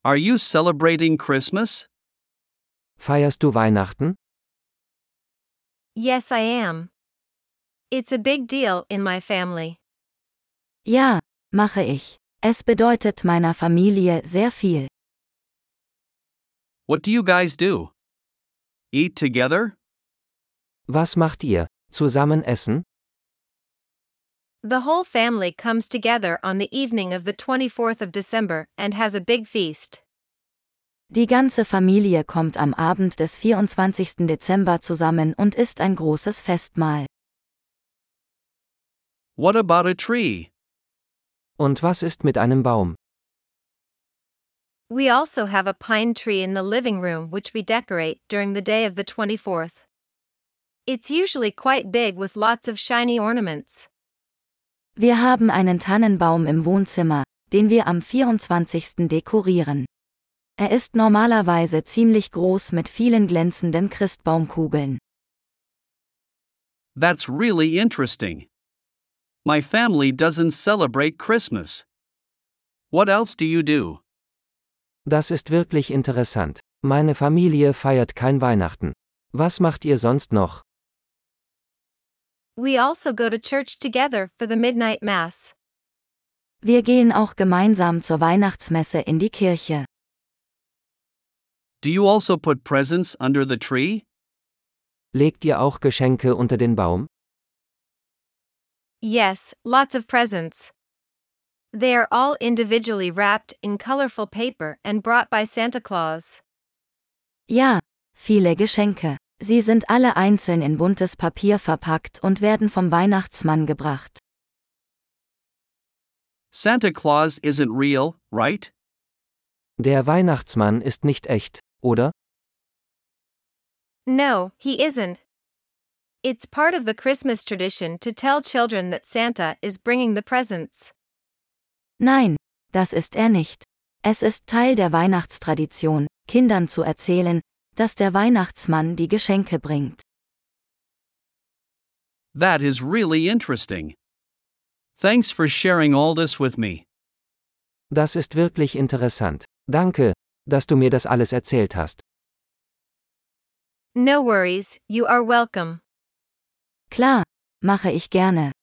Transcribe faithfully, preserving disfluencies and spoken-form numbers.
Are you celebrating Christmas? Feierst du Weihnachten? Yes, I am. It's a big deal in my family. Ja, mache ich. Es bedeutet meiner Familie sehr viel. What do you guys do? Eat together? Was macht ihr? Zusammen essen? The whole family comes together on the evening of the twenty-fourth of December and has a big feast. Die ganze Familie kommt am Abend des vierundzwanzigsten Dezember zusammen und isst ein großes Festmahl. What about a tree? Und was ist mit einem Baum? We also have a pine tree in the living room which we decorate during the day of the twenty-fourth. It's usually quite big with lots of shiny ornaments. Wir haben einen Tannenbaum im Wohnzimmer, den wir am vierundzwanzigsten dekorieren. Er ist normalerweise ziemlich groß mit vielen glänzenden Christbaumkugeln. That's really interesting. My family doesn't celebrate Christmas. What else do you do? Das ist wirklich interessant. Meine Familie feiert kein Weihnachten. Was macht ihr sonst noch? We also go to church together for the midnight mass. Wir gehen auch gemeinsam zur Weihnachtsmesse in die Kirche. Do you also put presents under the tree? Legt ihr auch Geschenke unter den Baum? Yes, lots of presents. They are all individually wrapped in colorful paper and brought by Santa Claus. Ja, viele Geschenke. Sie sind alle einzeln in buntes Papier verpackt und werden vom Weihnachtsmann gebracht. Santa Claus isn't real, right? Der Weihnachtsmann ist nicht echt, oder? No, he isn't. It's part of the Christmas tradition to tell children that Santa is bringing the presents. Nein, das ist er nicht. Es ist Teil der Weihnachtstradition, Kindern zu erzählen, dass der Weihnachtsmann die Geschenke bringt. That is really interesting. Thanks for sharing all this with me. Das ist wirklich interessant. Danke, dass du mir das alles erzählt hast. No worries, you are welcome. Klar, mache ich gerne.